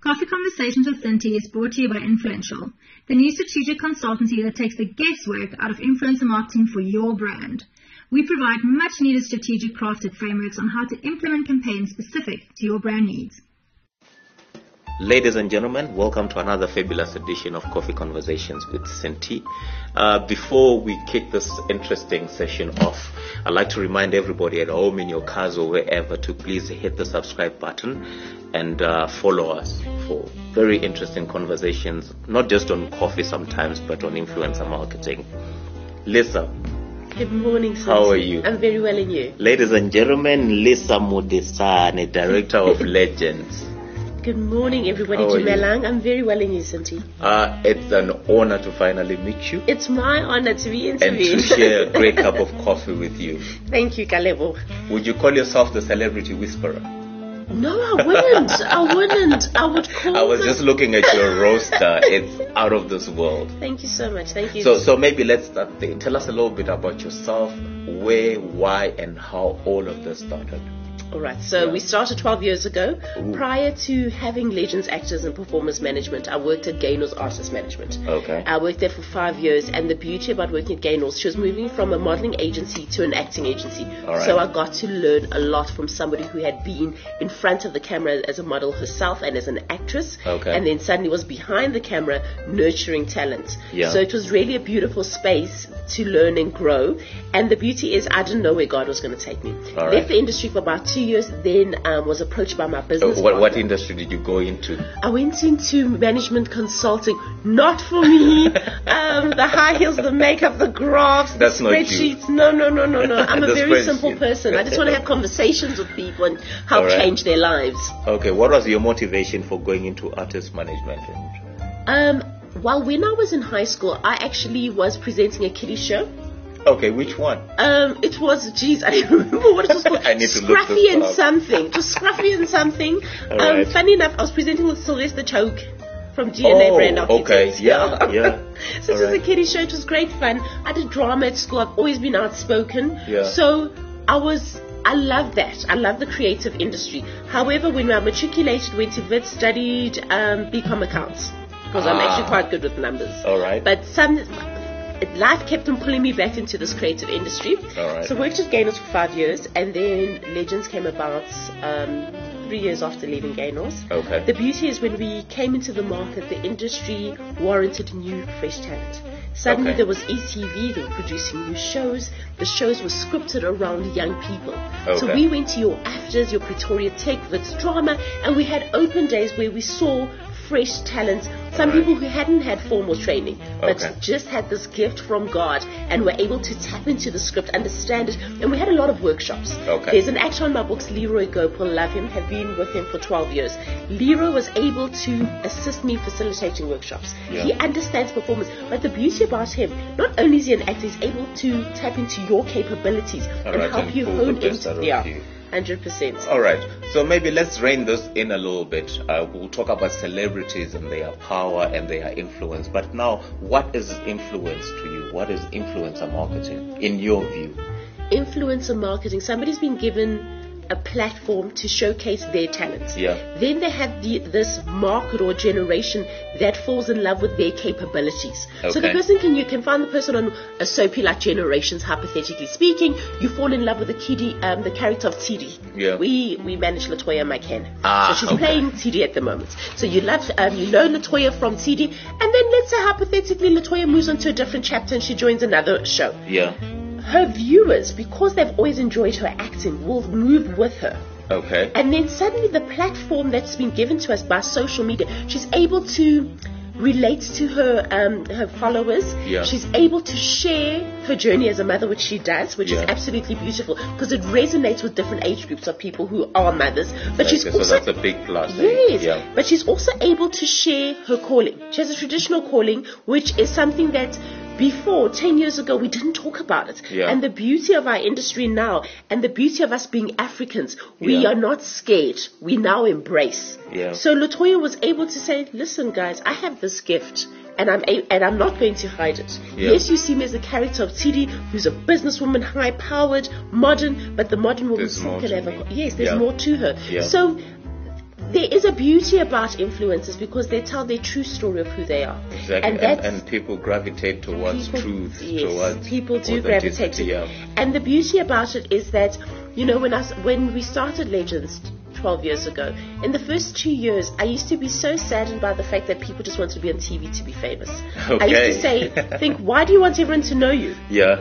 Coffee Conversations with Cinti is brought to you by Influential, the new strategic consultancy that takes the guesswork out of influencer marketing for your brand. We provide much-needed strategic crafted frameworks on how to implement campaigns specific to your brand needs. Ladies and gentlemen, welcome to another fabulous edition of Coffee Conversations with Cinti. Before we kick this interesting session off, I'd like to remind everybody at home, in your cars or wherever, to please hit the subscribe button and follow us for very interesting conversations, not just on coffee sometimes, but on influencer marketing. Lisa. Good morning, Cinti. How are you? I'm very well, and you? Ladies and gentlemen, Lisa Modesane, Director of Legends. Good morning, everybody. Dumelang. I'm very well, and you, Cinti? It's an honor to finally meet you. It's my honor to be interviewed. And to share a great cup of coffee with you. Thank you, Kalebo. Would you call yourself the celebrity whisperer? No, I wouldn't. I would call I was just looking at your roster. It's out of this world. Thank you so much. Thank you. So maybe let's start there. Tell us a little bit about yourself, where, why, and how all of this started. All right, so we started 12 years ago. Ooh. Prior to having Legends Actors and Performance Management, I worked at Gaynor's Artist Management. Okay. I worked there for 5 years, and the beauty about working at Gaynor's, she was moving from a modeling agency to an acting agency. All right. So I got to learn a lot from somebody who had been in front of the camera as a model herself and as an actress, and then suddenly was behind the camera nurturing talent. Yeah. So it was really a beautiful space to learn and grow. And the beauty is, I didn't know where God was going to take me. All Left the industry for about 2 years, then was approached by my business partner. What industry did you go into? I went into management consulting. Not for me. The high heels, the makeup, the graphs, the spreadsheets. No. I'm a very simple person. I just want to have conversations with people and help change their lives. Okay, what was your motivation for going into artist management? Well, when I was in high school, I actually was presenting a kiddie show. Okay, which one? It was, I don't remember what it was called. I need to Scruffy and something. Just Scruffy and something. Right. Funny enough, I was presenting with Sylvester Choke from GNA Brand Architects. Okay, yeah. So this was a kiddie show. It was great fun. I did drama at school. I've always been outspoken. Yeah. So I love that. I love the creative industry. However, when I matriculated, went to VIT, studied BCom accounts. Because I'm actually quite good with numbers. All right. But life kept on pulling me back into this creative industry. All right. So I worked at Gaynor's for 5 years, and then Legends came about 3 years after leaving Gaynor's. Okay. The beauty is when we came into the market, the industry warranted new, fresh talent. Suddenly there was ETV, they were producing new shows. The shows were scripted around young people. Okay. So we went to your AFTRS, your Pretoria Tech, Wits Drama, and we had open days where we saw fresh talent, some people who hadn't had formal training, but just had this gift from God and were able to tap into the script, understand it, and we had a lot of workshops. There's an actor on my books, Leroy Gopal, love him, have been with him for 12 years. Leroy was able to assist me facilitating workshops. He understands performance, but the beauty about him, not only is he an actor, he's able to tap into your capabilities and help you hone into 100%. All right. So maybe let's rein this in a little bit. We'll talk about celebrities and their power and their influence. But now, what is influence to you? What is influencer marketing in your view? Influencer marketing, somebody's been given a platform to showcase their talents. Then they have this market or generation that falls in love with their capabilities. So the person you can find the person on a soapy like Generations, hypothetically speaking. You fall in love with the character of Tidi. We manage Latoya McCann. So she's playing Tidi at the moment. So you love Latoya from Tidi, and then let's say hypothetically Latoya moves on to a different chapter and she joins another show. Her viewers, because they've always enjoyed her acting, will move with her. And then suddenly the platform that's been given to us by social media, she's able to relate to her followers. She's able to share her journey as a mother, which she does, which is absolutely beautiful because it resonates with different age groups of people who are mothers. But she's also, so that's a big plus. But she's also able to share her calling. She has a traditional calling, which is something that before, 10 years ago, we didn't talk about it. And the beauty of our industry now, and the beauty of us being Africans, we are not scared. We now embrace. So Latoya was able to say, listen guys, I have this gift. And I'm not going to hide it. Yes, you see me as the character of Tidi, who's a businesswoman, high-powered, modern, but the modern woman still can have there's more to her. So there is a beauty about influencers because they tell their true story of who they are. Exactly. And people gravitate towards truth. Yes, towards people do gravitate to it. And the beauty about it is that, when we started Legends 12 years ago, in the first 2 years, I used to be so saddened by the fact that people just want to be on TV to be famous. Okay. I used to think, why do you want everyone to know you? Yeah.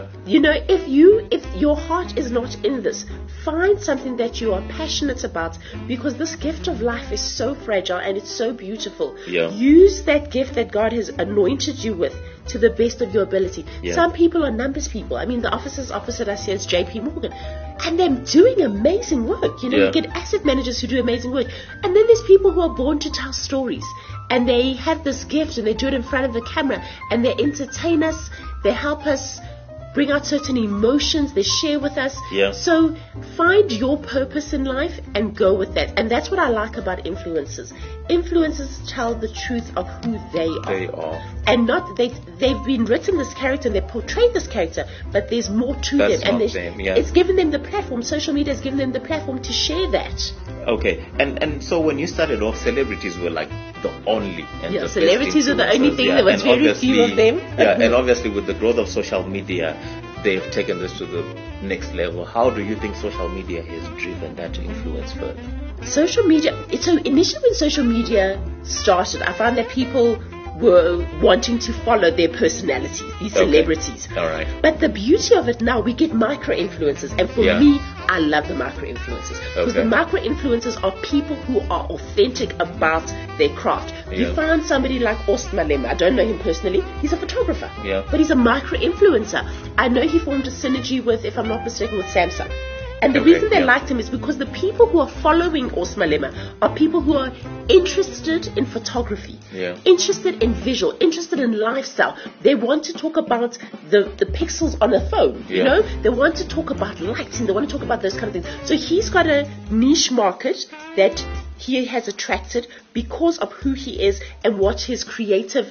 If your heart is not in this, find something that you are passionate about, because this gift of life is so fragile and it's so beautiful. Yeah. Use that gift that God has anointed you with to the best of your ability. Yeah. Some people are numbers people. I mean, the officers opposite us here is JP Morgan, and they're doing amazing work. You get asset managers who do amazing work, and then there's people who are born to tell stories, and they have this gift and they do it in front of the camera, and they entertain us, they help us bring out certain emotions, they share with us. Yeah. So find your purpose in life and go with that. And that's what I like about influencers. Influencers tell the truth of who they are. And not they've been written this character and they portrayed this character, but there's more to That's them. Not them. Yeah. It's given them the platform. Social media has given them the platform to share that. Okay. And so when you started off, celebrities were like the only. And the celebrities are the only thing. There was very few of them. Yeah, and obviously with the growth of social media, they've taken this to the next level. How do you think social media has driven that influence further? Social media, so initially when social media started, I found that people were wanting to follow their personalities, these celebrities. All right. But the beauty of it now, we get micro-influencers. And for me, I love the micro-influencers. Because the micro-influencers are people who are authentic about their craft. You find somebody like Ost Malema. I don't know him personally. He's a photographer. Yeah. But he's a micro-influencer. I know he formed a synergy with, if I'm not mistaken, with Samsung. And the reason they liked him is because the people who are following Ost Malema are people who are interested in photography, interested in visual, interested in lifestyle. They want to talk about the pixels on a phone, They want to talk about lighting. They want to talk about those kind of things. So he's got a niche market that he has attracted because of who he is and what his creative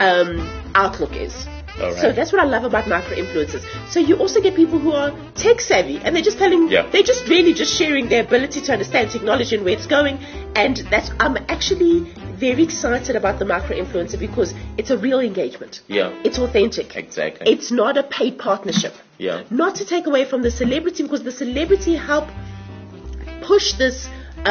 outlook is. Right. So that's what I love about micro-influencers. So you also get people who are tech savvy and they're just telling, they're just really just sharing their ability to understand technology and where it's going. And I'm actually very excited about the micro-influencer because it's a real engagement. Yeah. It's authentic. Exactly. It's not a paid partnership. Yeah. Not to take away from the celebrity, because the celebrity help push this,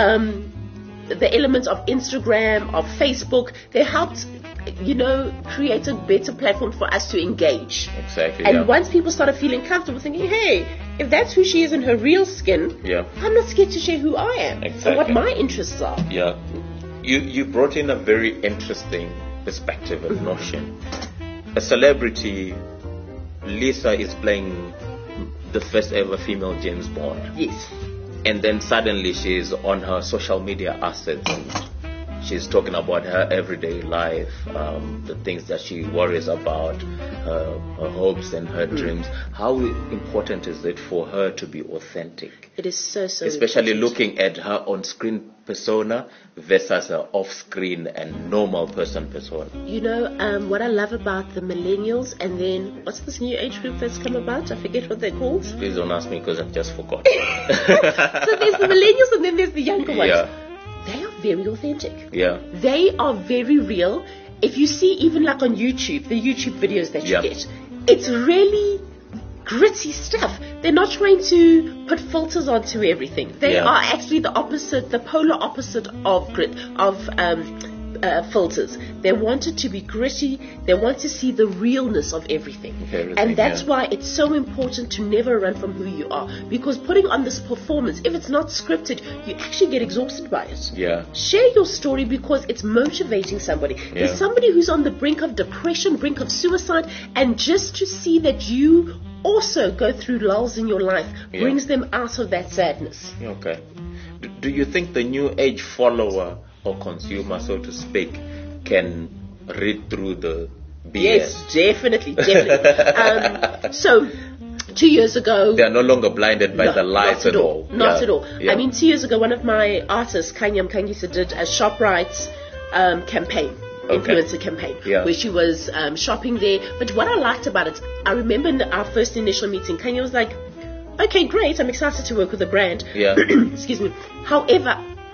the elements of Instagram, of Facebook. They helped create a better platform for us to engage. Exactly. And once people started feeling comfortable, thinking, hey, if that's who she is in her real skin, I'm not scared to share who I am and what my interests are. Yeah. You brought in a very interesting perspective and notion. A celebrity, Lisa is playing the first ever female James Bond. Yes. And then suddenly she's on her social media assets and she's talking about her everyday life, the things that she worries about, her hopes and her dreams. How important is it for her to be authentic? It is so especially important. Looking at her on-screen persona versus her off-screen and normal person persona. What I love about the millennials, and then what's this new age group that's come about? I forget what they're called. Please don't ask me because I've just forgotten. So there's the millennials and then there's the younger ones. Yeah. They are very authentic. Yeah. They are very real. If you see even like on YouTube, the YouTube videos that you get, it's really gritty stuff. They're not trying to put filters onto everything. They are actually the opposite, the polar opposite of filters. They want it to be gritty. They want to see the realness of everything. And that's why it's so important to never run from who you are. Because putting on this performance, if it's not scripted, you actually get exhausted by it. Yeah. Share your story because it's motivating somebody. There's somebody who's on the brink of depression, brink of suicide, and just to see that you also go through lulls in your life brings them out of that sadness. Okay. Do you think the new age follower or consumer, so to speak, can read through the BS? Yes, definitely. So 2 years ago, they are no longer blinded by the lies at all. Not at all. I mean, 2 years ago, one of my artists, Kanyam Kangisa, did a ShopRite campaign. Influencer campaign where she was shopping there. But what I liked about it, I remember in our first initial meeting, Kanya was like, okay, great, I'm excited to work with the brand. Yeah. Excuse me. However,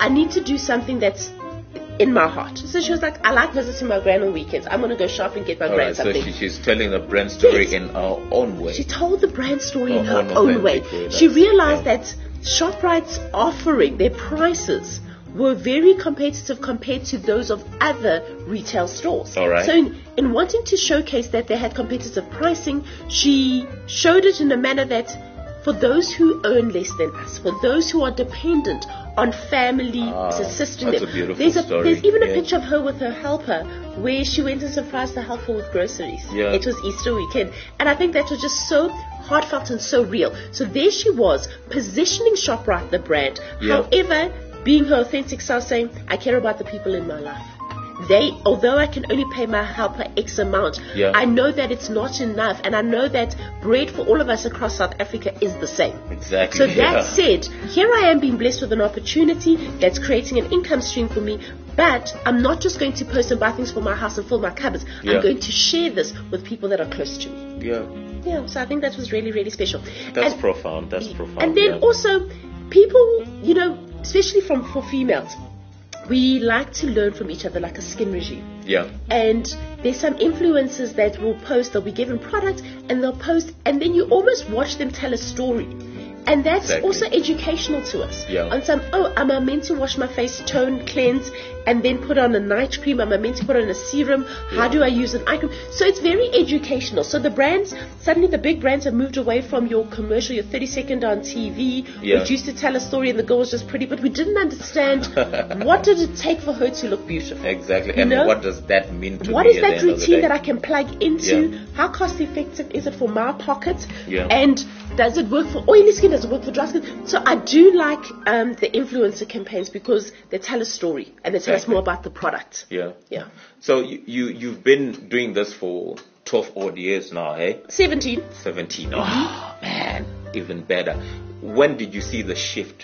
I need to do something that's in my heart. So she was like, I like visiting my grand on weekends. I'm going to go shop and get my grand something. So she's telling the brand story in her own way. She told the brand story in her own way. She realized that ShopRite's offering, their prices, were very competitive compared to those of other retail stores. All right. So in wanting to showcase that they had competitive pricing, she showed it in a manner that for those who earn less than us, for those who are dependent on family assisting them. There's even a picture of her with her helper where she went and surprised the helper with groceries. Yeah. It was Easter weekend. And I think that was just so heartfelt and so real. So there she was, positioning ShopRite, the brand. Yeah. However, being her authentic self, saying, I care about the people in my life. Although I can only pay my helper X amount, I know that it's not enough, and I know that bread for all of us across South Africa is the same. Exactly. So that said, here I am being blessed with an opportunity that's creating an income stream for me, but I'm not just going to post and buy things for my house and fill my cupboards. I'm going to share this with people that are close to me. Yeah, so I think that was really, really special. That's profound. And then also, people, especially for females, we like to learn from each other like a skin regime. Yeah. And there's some influencers that will post, they'll be given product and they'll post, and then you almost watch them tell a story. And that's also educational to us. Yeah. On some, am I meant to wash my face, tone, cleanse, and then put on a night cream? Am I meant to put on a serum? How do I use an eye cream? So it's very educational. So the brands, suddenly the big brands have moved away from your commercial, your 30-second on TV, which used to tell a story and the girl was just pretty, but we didn't understand what did it take for her to look beautiful. Exactly. And what does that mean to me? What is that routine that I can plug into? Yeah. How cost effective is it for my pocket? Yeah. And does it work for oily skin? Does it work for dry skin? So I do like the influencer campaigns because they tell a story and they tell us more about the product. Yeah. Yeah. So you've been doing this for 12 odd years now, hey? 17. 17. Oh, man. Even better. When did you see the shift?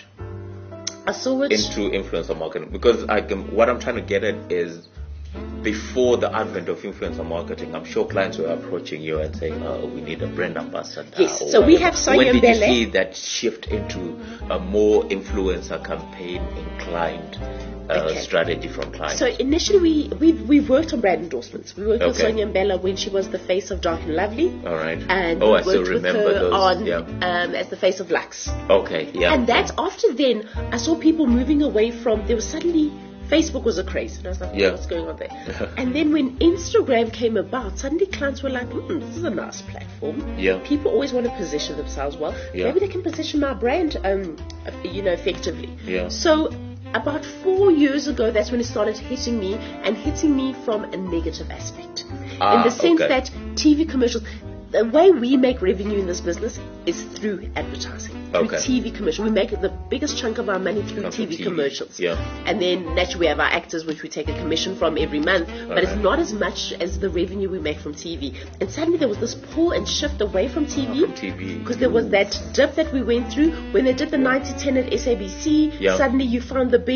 I saw it into influencer marketing? Because what I'm trying to get at is, before the advent of influencer marketing, I'm sure clients were approaching you and saying, we need a brand ambassador. Yes, so we have Sonia Mbele. When did you see that shift into a more influencer campaign inclined strategy from clients? So initially we worked on brand endorsements. We worked with Sonia Mbele when she was the face of Dark and Lovely. All right. And we worked with her on as the face of Lux. Okay, yeah. And that's after then I saw people moving away from, there was suddenly Facebook was a craze, and I was like, what's going on there? And then when Instagram came about, suddenly clients were like, this is a nice platform. Yeah. People always want to position themselves well. Yeah. Maybe they can position my brand, effectively. Yeah. So about 4 years ago, that's when it started hitting me from a negative aspect. In the sense that TV commercials, the way we make revenue in this business is through advertising, through TV commercials. We make the biggest chunk of our money through TV commercials. Yeah. And then naturally we have our actors, which we take a commission from every month, but it's not as much as the revenue we make from TV. And suddenly there was this pull and shift away from TV. Because there was that dip that we went through when they did the 90-10 at SABC. Yeah. Suddenly you found the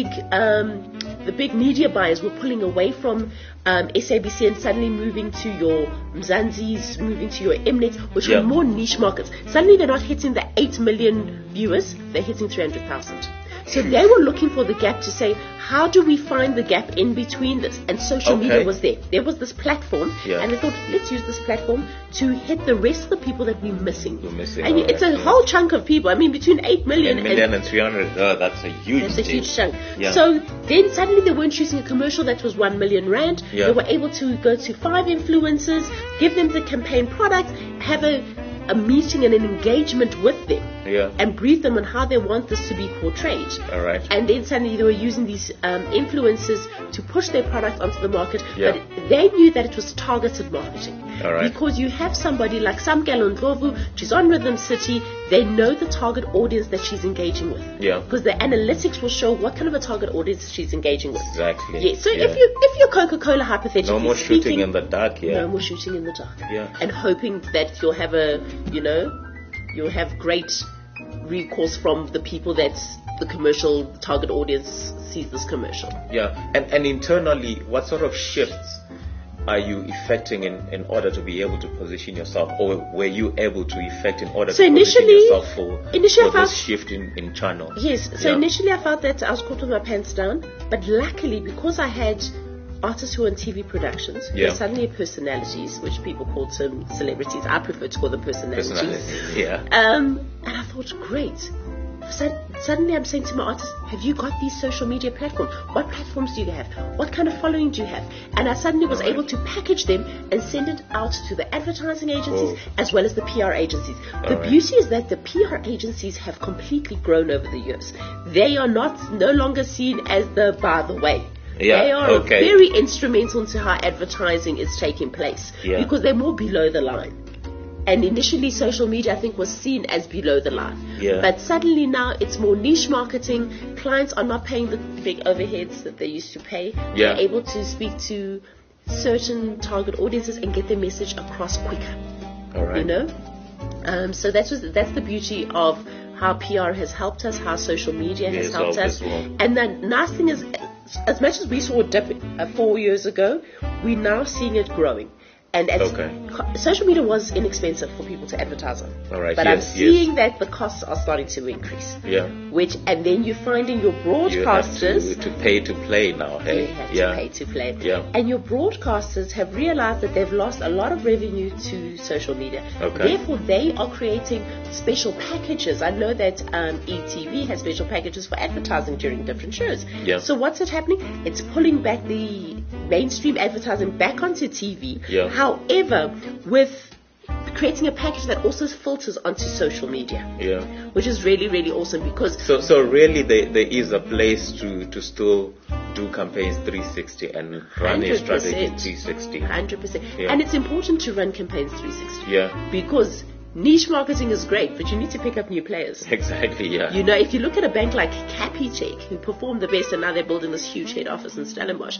big media buyers were pulling away from SABC and suddenly moving to your Mzansi's, moving to your Mnet, which were more niche markets. Suddenly they're not hitting the 8 million viewers, they're hitting 300,000. So they were looking for the gap to say, how do we find the gap in between this? And social media was there. There was this platform, and they thought, let's use this platform to hit the rest of the people that we're missing. I mean, it's a whole chunk of people. I mean, between 8 million and 300, that's a huge chunk. Yeah. So then suddenly they weren't choosing a commercial that was 1 million rand. Yeah. They were able to go to 5 influencers, give them the campaign product, have a meeting and an engagement with them, and brief them on how they want this to be portrayed. All right. And then suddenly they were using these influencers to push their product onto the market, but they knew that it was targeted marketing. All right. Because you have somebody like Samkelo Ndlovu, she's on Rhythm City, they know the target audience that she's engaging with. Yeah. Because the analytics will show what kind of a target audience she's engaging with. Exactly. Yeah. So if you're Coca-Cola, hypothetically no more speaking, shooting in the dark. No more shooting in the dark. Yeah. And hoping that you'll have you'll have great recourse from the people that the commercial target audience sees this commercial. Yeah. And internally, what sort of shifts are you effecting in order to be able to position yourself, or were you able to effect in order to position yourself for this shift in channel? Yes, so initially I felt that I was caught with my pants down, but luckily because I had artists who are in TV productions, who suddenly have personalities, which people call them celebrities. I prefer to call them personalities. And I thought, great. Suddenly I'm saying to my artists, have you got these social media platforms? What platforms do you have? What kind of following do you have? And I suddenly was able to package them and send it out to the advertising agencies as well as the PR agencies. The beauty is that the PR agencies have completely grown over the years. They are no longer seen as the by the way. They are very instrumental into how advertising is taking place because they're more below the line. And initially, social media, I think, was seen as below the line. But suddenly now, it's more niche marketing. Clients are not paying the big overheads that they used to pay. They're able to speak to certain target audiences and get their message across quicker. You know? So that's the beauty of how PR has helped us, how social media has helped us. And the nice thing is, as much as we saw a dip 4 years ago, we're now seeing it growing. And social media was inexpensive for people to advertise on. But I'm seeing that the costs are starting to increase. And then you're finding your broadcasters... You have to pay to play now, hey? You have to pay to play. And your broadcasters have realized that they've lost a lot of revenue to social media. Therefore, they are creating special packages. I know that ETV has special packages for advertising during different shows. So what's it happening? It's pulling back the mainstream advertising back onto TV. However, with creating a package that also filters onto social media, which is really, really awesome because... So really there is a place to still do campaigns 360 and run a strategy 360. 100%. And it's important to run campaigns 360. Because niche marketing is great, but you need to pick up new players. Exactly, You know, if you look at a bank like Capitec, who performed the best and now they're building this huge head office in Stellenbosch,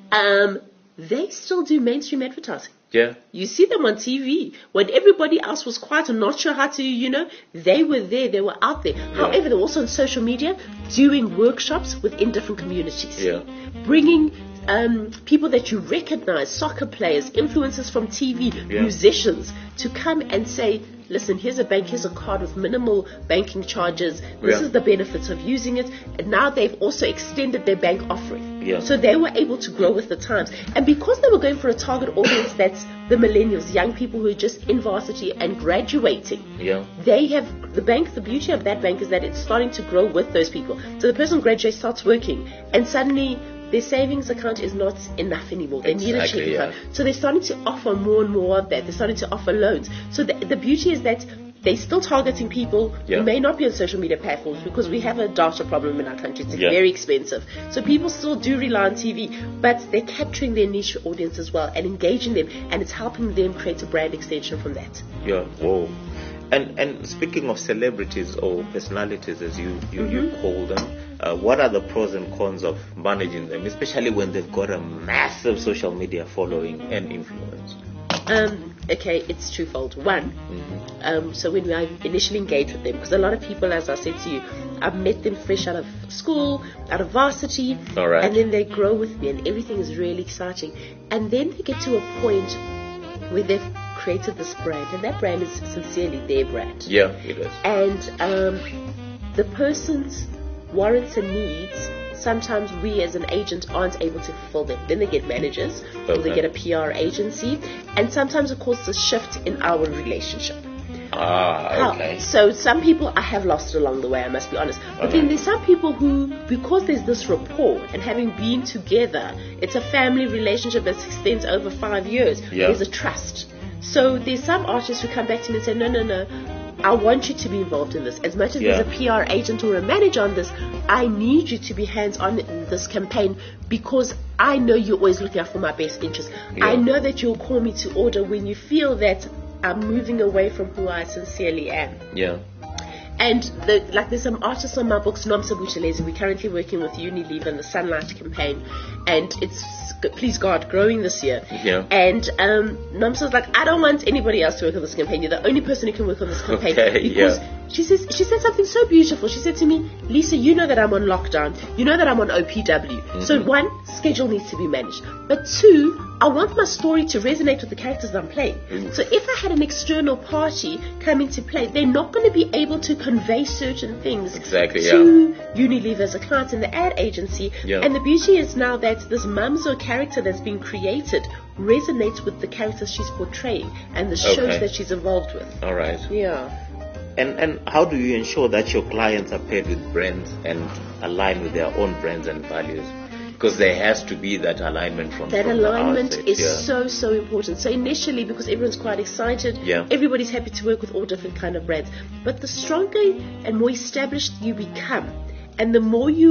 they still do mainstream advertising. You see them on TV. When everybody else was quiet and not sure how to, you know, they were there, they were out there. However, they're also on social media doing workshops within different communities. Bringing people that you recognize, soccer players, influencers from TV, musicians, to come and say, listen, here's a bank, here's a card with minimal banking charges. This is the benefits of using it. And now they've also extended their bank offering. So they were able to grow with the times. And because they were going for a target audience that's the millennials, young people who are just in varsity and graduating, they have the bank. The beauty of that bank is that it's starting to grow with those people. So the person graduates, starts working, and suddenly their savings account is not enough anymore. They need a checking account. So they're starting to offer more and more of that. They're starting to offer loans. So the beauty is that they're still targeting people who may not be on social media platforms because we have a data problem in our country. It's very expensive. So people still do rely on TV, but they're capturing their niche audience as well and engaging them, and it's helping them create a brand extension from that. And speaking of celebrities or personalities, as you call them, what are the pros and cons of managing them, especially when they've got a massive social media following and influence? It's twofold. One, so when I initially engaged with them, because a lot of people, as I said to you, I've met them fresh out of school, out of varsity, and then they grow with me, and everything is really exciting. And then they get to a point where they've created this brand, and that brand is sincerely their brand. It is. And the person's wants and needs, sometimes we as an agent aren't able to fulfill them. Then they get managers, or they get a PR agency, and sometimes it causes a shift in our relationship. So some people I have lost along the way, I must be honest. But then there's some people who, because there's this rapport and having been together, it's a family relationship that extends over 5 years. There's a trust. So there's some artists who come back to me and say, no, I want you to be involved in this. As much as there's a PR agent or a manager on this, I need you to be hands-on in this campaign because I know you're always looking out for my best interest. I know that you'll call me to order when you feel that I'm moving away from who I sincerely am. And there's some artists on my books, Nomsa Buthelezi. We're currently working with Unilever in the Sunlight campaign, and it's, please God, growing this year. And Nomsa's like, I don't want anybody else to work on this campaign. You're the only person who can work on this campaign because she said something so beautiful. She said to me, Lisa, you know that I'm on lockdown. You know that I'm on OPW. Mm-hmm. So 1, schedule needs to be managed. But 2, I want my story to resonate with the characters that I'm playing. So if I had an external party come into play, they're not going to be able to convey certain things to Unilever as a client in the ad agency. Yeah. And the beauty is now that this Mamzo character that's been created resonates with the characters she's portraying and the shows that she's involved with. All right. Yeah. And how do you ensure that your clients are paired with brands and align with their own brands and values? Because there has to be that alignment from that alignment the outset. Is so important. So initially, because everyone's quite excited, everybody's happy to work with all different kind of brands. But the stronger and more established you become, and the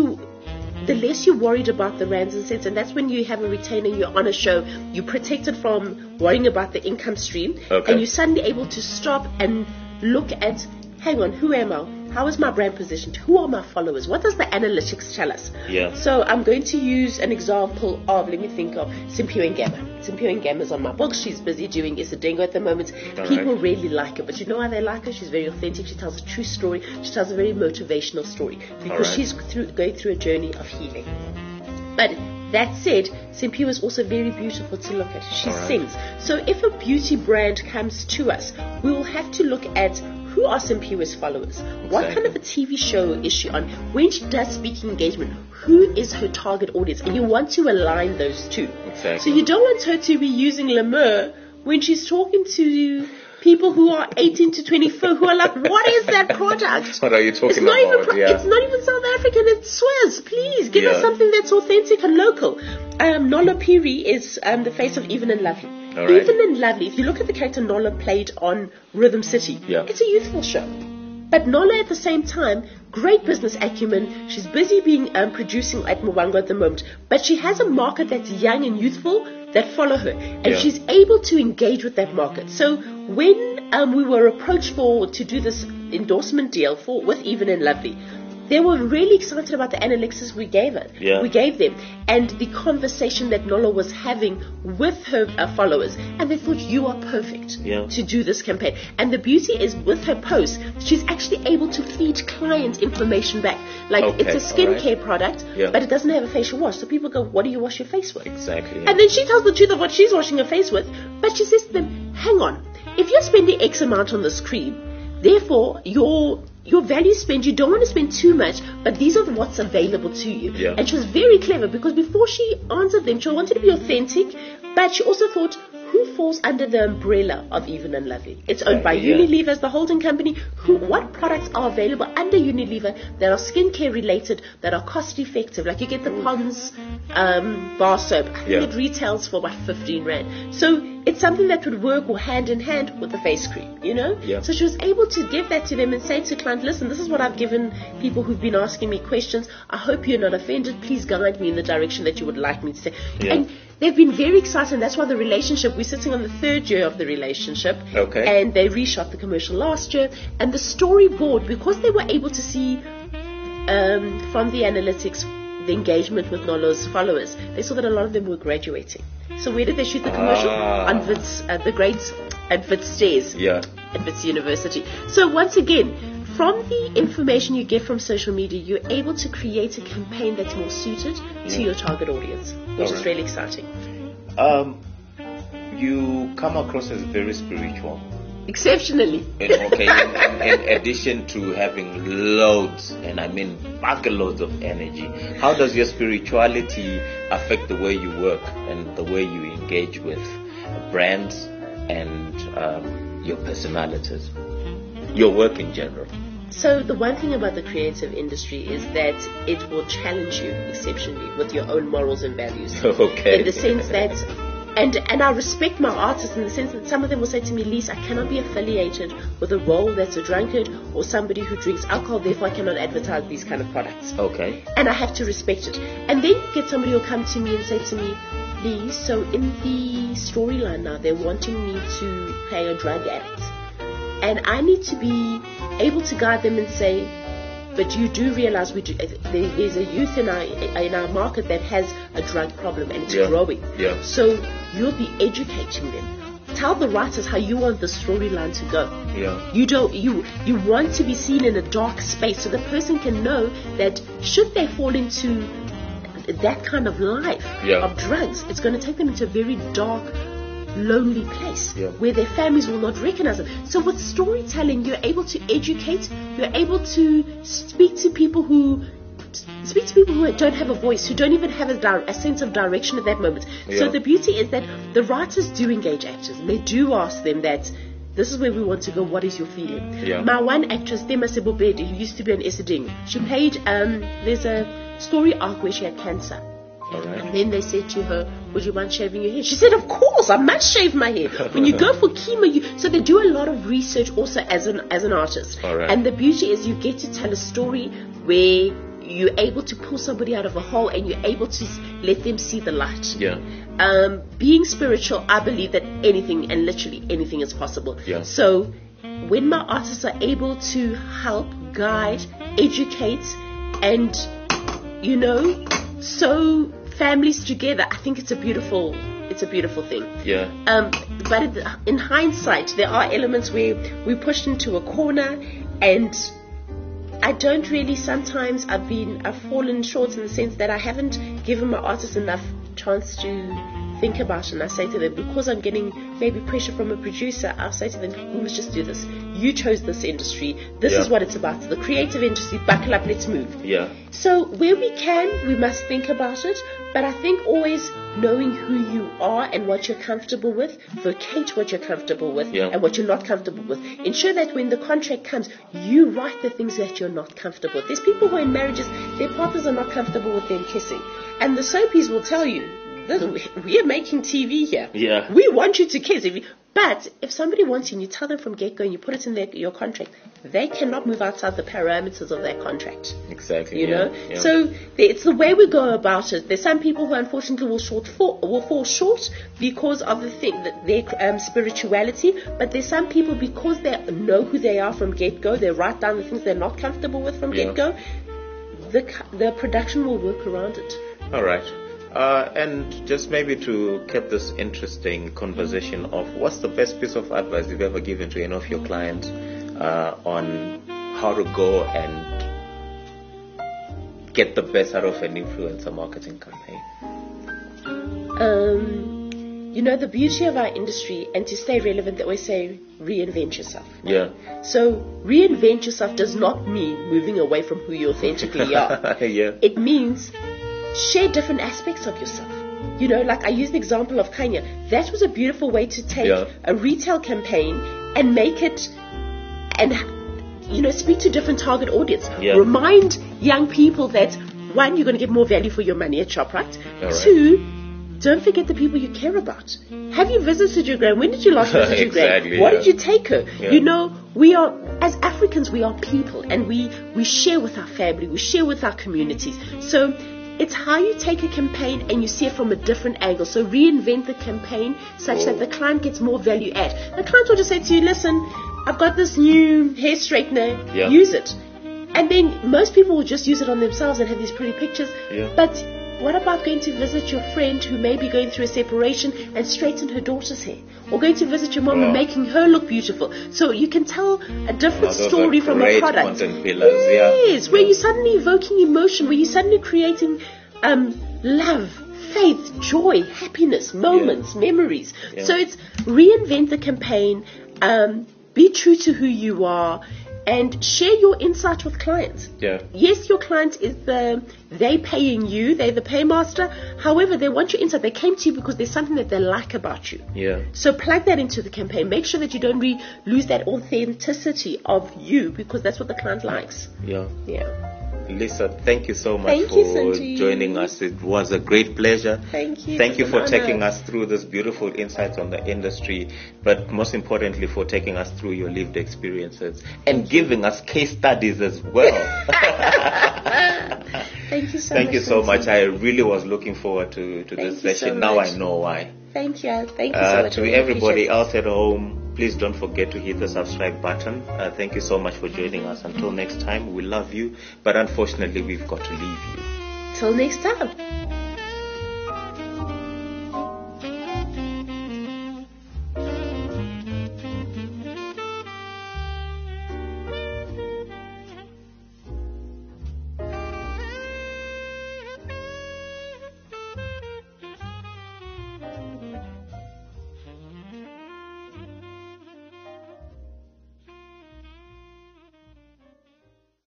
less you're worried about the rands and cents, and that's when you have a retainer, you're on a show, you're protected from worrying about the income stream, and you're suddenly able to stop and look at, hang on, who am I? How is my brand positioned? Who are my followers? What does the analytics tell us? Yeah. So I'm going to use an example of, let me think of Simphiwe Ngema. Simphiwe Ngema is on my book. She's busy doing Isidengo at the moment. People really like her. But you know why they like her? She's very authentic. She tells a true story. She tells a very motivational story because she's going through a journey of healing. But that said, Simphiwe is also very beautiful to look at. She sings. So if a beauty brand comes to us, we will have to look at who are Simphiwe's followers? What kind of a TV show is she on? When she does speaking engagement, who is her target audience? And you want to align those two. Exactly. So you don't want her to be using Le Meur when she's talking to people who are 18 to 24 who are like, what is that product? What are you talking about? It's not even South African, it's Swiss. Please, give us something that's authentic and local. Nolo Piri is the face of Even and Lovely. Even and Lovely, if you look at the character Nolo played on Rhythm City, it's a youthful show. But Nolo at the same time, great business acumen. She's busy being producing at Mwango at the moment. But she has a market that's young and youthful that follow her. And she's able to engage with that market. So when we were approached to do this endorsement deal with Even and Lovely, they were really excited about the analytics we gave them, and the conversation that Nolo was having with her followers, and they thought you are perfect to do this campaign. And the beauty is with her posts, she's actually able to feed client information back. Like it's a skincare product, but it doesn't have a facial wash. So people go, "What do you wash your face with?" Exactly. And then she tells the truth of what she's washing her face with, but she says to them, "Hang on, if you're spending X amount on this cream, therefore your value spend, you don't want to spend too much, but these are what's available to you." And she was very clever because before she answered them, she wanted to be authentic, but she also thought, who falls under the umbrella of Even and Lovely? It's owned by Unilever as the holding company. What products are available under Unilever that are skincare related, that are cost effective? Like you get the Pond's bar soap. I think it retails for about 15 Rand. So it's something that would work hand in hand with the face cream, you know? So she was able to give that to them and say to client, listen, this is what I've given people who've been asking me questions. I hope you're not offended. Please guide me in the direction that you would like me to say. And they've been very excited, and that's why the relationship, we're sitting on the 3rd year of the relationship, and they reshot the commercial last year, and the storyboard, because they were able to see from the analytics the engagement with Nolo's followers, they saw that a lot of them were graduating. So where did they shoot the commercial? On Wits, the grades at Wits Stairs, at Wits University. So once again, from the information you get from social media, you're able to create a campaign that's more suited to your target audience, which is really exciting. You come across as very spiritual. Exceptionally. In addition to having loads, and I mean bucketloads of energy, how does your spirituality affect the way you work and the way you engage with brands and your personalities, your work in general? So the one thing about the creative industry is that it will challenge you exceptionally with your own morals and values. In the sense that, and I respect my artists in the sense that some of them will say to me, Lise, I cannot be affiliated with a role that's a drunkard or somebody who drinks alcohol, therefore I cannot advertise these kind of products. And I have to respect it. And then you get somebody who will come to me and say to me, Lise, so in the storyline now, they're wanting me to play a drug addict. And I need to be able to guide them and say, but you do realize there's a youth in our market that has a drug problem and it's growing. So you'll be educating them tell the writers how you want the storyline to go. Yeah. You want to be seen in a dark space so the person can know that should they fall into that kind of life of drugs, it's going to take them into a very dark, lonely place where their families will not recognize them. So with storytelling, you're able to educate, you're able to speak to people who don't have a voice, who don't even have a sense of direction at that moment. So the beauty is that the writers do engage actors. They do ask them that, this is where we want to go, what is your feeling? My one actress, Tema Sebobedi, who used to be on Esiding, she played, there's a story arc where she had cancer. Right. And then they said to her, would you mind shaving your hair? She said, of course, I must shave my hair. When you go for chemo, so they do a lot of research also as an artist. Right. And the beauty is you get to tell a story where you're able to pull somebody out of a hole and you're able to let them see the light. Being spiritual, I believe that anything and literally anything is possible. So when my artists are able to help, guide, educate, and sew families together, I think it's a beautiful thing. But in hindsight, there are elements where we're pushed into a corner, and I don't really, sometimes I've fallen short in the sense that I haven't given my artists enough chance to think about it. And I say to them, because I'm getting maybe pressure from a producer, I'll say to them, we must just do this. You chose this industry. This is what it's about. The creative industry, buckle up, let's move. So where we can, we must think about it. But I think always knowing who you are and what you're comfortable with, vocate what you're comfortable with and what you're not comfortable with. Ensure that when the contract comes, you write the things that you're not comfortable with. There's people who are in marriages, their partners are not comfortable with them kissing. And the soapies will tell you, we are making TV here. We want you to kiss. But if somebody wants you and you tell them from get-go and you put it in your contract, they cannot move outside the parameters of that contract. Exactly. You know? So it's the way we go about it. There's some people who unfortunately will fall short because of their spirituality, but there's some people, because they know who they are from get-go, they write down the things they're not comfortable with from get-go, the production will work around it. All right. And just maybe to keep this interesting conversation off, what's the best piece of advice you've ever given to any of your clients on how to go and get the best out of an influencer marketing campaign? The beauty of our industry, and to stay relevant, they always say reinvent yourself. So reinvent yourself does not mean moving away from who you authentically are. It means share different aspects of yourself. Like I used the example of Kenya. That was a beautiful way to take a retail campaign and make it, and speak to different target audience. Remind young people that, one, you're going to get more value for your money at ShopRite. Two, don't forget the people you care about. Have you visited your grand? When did you last visit your grand? What did you take her? We are, as Africans, we are people, and we share with our family, we share with our communities. So it's how you take a campaign and you see it from a different angle. So reinvent the campaign such that the client gets more value add. The client will just say to you, listen, I've got this new hair straightener, use it. And then most people will just use it on themselves and have these pretty pictures. But what about going to visit your friend who may be going through a separation and straighten her daughter's hair? Or going to visit your mom and making her look beautiful? So you can tell a different story from a product. Yes, where you're suddenly evoking emotion, where you're suddenly creating love, faith, joy, happiness, moments, memories. So it's reinvent the campaign, be true to who you are, and share your insight with clients. Yes, your client is they paying you, they're the paymaster. However, they want your insight. They came to you because there's something that they like about you. So plug that into the campaign. Make sure that you don't lose that authenticity of you, because that's what the client likes. Lisa, thank you so much for joining us. It was a great pleasure. Thank you. Thank you for taking us through this beautiful insights on the industry, but most importantly for taking us through your lived experiences and giving us case studies as well. Thank you so much. Thank you so much. I really was looking forward to this session. Now I know why. Thank you. Thank you so much. To everybody else at home, please don't forget to hit the subscribe button. Thank you so much for joining us. Until next time, we love you, but unfortunately, we've got to leave you. Till next time.